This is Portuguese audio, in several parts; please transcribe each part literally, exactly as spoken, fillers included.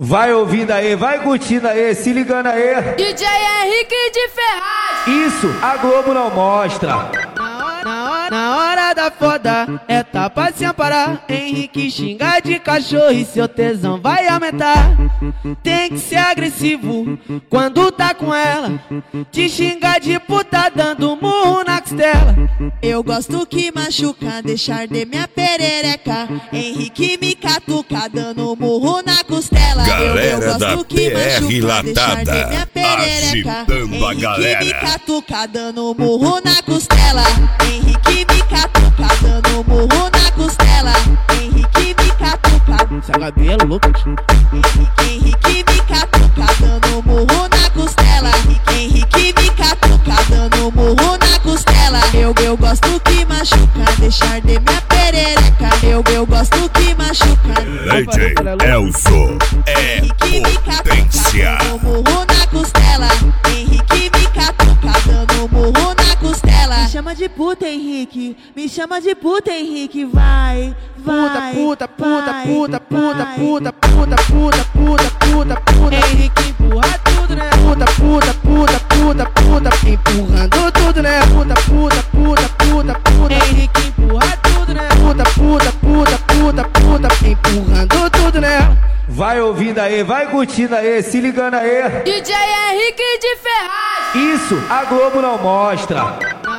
Vai ouvindo aí, vai curtindo aí, se ligando aí. D J Henrique de Ferraz. Isso, a Globo não mostra. Na hora, na hora da foda, é tapa sem parar. Henrique xinga de cachorro e seu tesão vai aumentar. Tem que ser agressivo quando tá com ela. Te xinga de puta dando murro na costela. Eu gosto que machuca, deixar de minha perereca. Henrique me catuca, dando murro na costela. Galera eu, eu da gosto que P R machuca, deixar de Latada, minha perereca. agitando a galera. Henrique me catuca, dando murro na costela. Henrique me catuca, dando murro na costela. Henrique me catuca. Seu cabelo louco. Henrique, Henrique me catuca, dando murro na costela. Henrique me catuca, dando murro na costela. Eu, eu gosto que machuca, deixar de minha perereca. Eu, eu gosto que machuca. D J Elzo é potência. Dando murro na costela. Henrique me catuca, dando murro na costela. Me chama de puta, Henrique. Me chama de puta, Henrique. Vai, vai. Puta, puta, vai, puta, puta, vai. puta, puta, puta, puta, puta, puta. Henrique empurra tudo, né? Puta, puta, puta, puta, puta. Empurrando tudo, né? Puta, puta, puta, puta, puta. Henrique empurra tudo, né? Puta, puta, puta, puta, puta. Empurrando tudo, né? Vai ouvindo aí, vai curtindo aí, se ligando aí. D J Henrique de Ferraz. Isso, a Globo não mostra.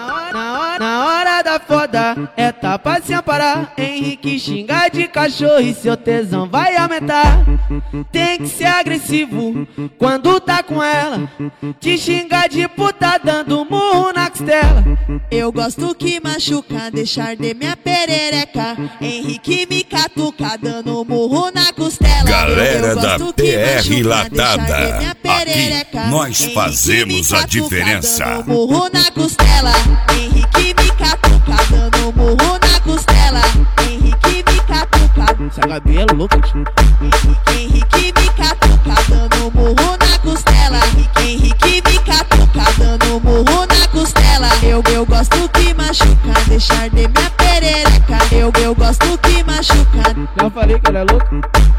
Na hora, na hora da foda, é tapa sem parar. Henrique xinga de cachorro e seu tesão vai aumentar. Tem que ser agressivo quando tá com ela. Te xinga de puta dando murro na costela. Eu gosto que machuca, deixar de minha perereca. Henrique me catuca, dando murro na costela. Galera eu da gosto P que R machuca, Latada, deixar de minha perereca. aqui nós Henrique fazemos me a catuca, diferença. dando murro na costela. Henrique me catuca, dando murro na costela. Henrique me catuca. Seu cabelo louco. Henrique, Henrique me catuca, dando murro na costela. Henrique me catuca, dando murro na costela. Eu, eu gosto que machuca, deixar de minha perereca. Eu, eu gosto que machuca. Não falei que ela é louca?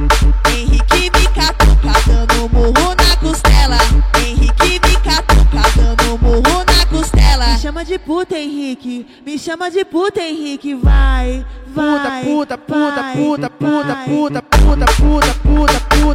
Henrique me catuca, dando murro na costela. Henrique me catuca, dando murro na costela. Me chama de puta, Henrique. Me chama de puta, Henrique. Vai, vai. Puta, puta, puta, vai, puta, puta, vai. puta, puta, puta, puta, puta.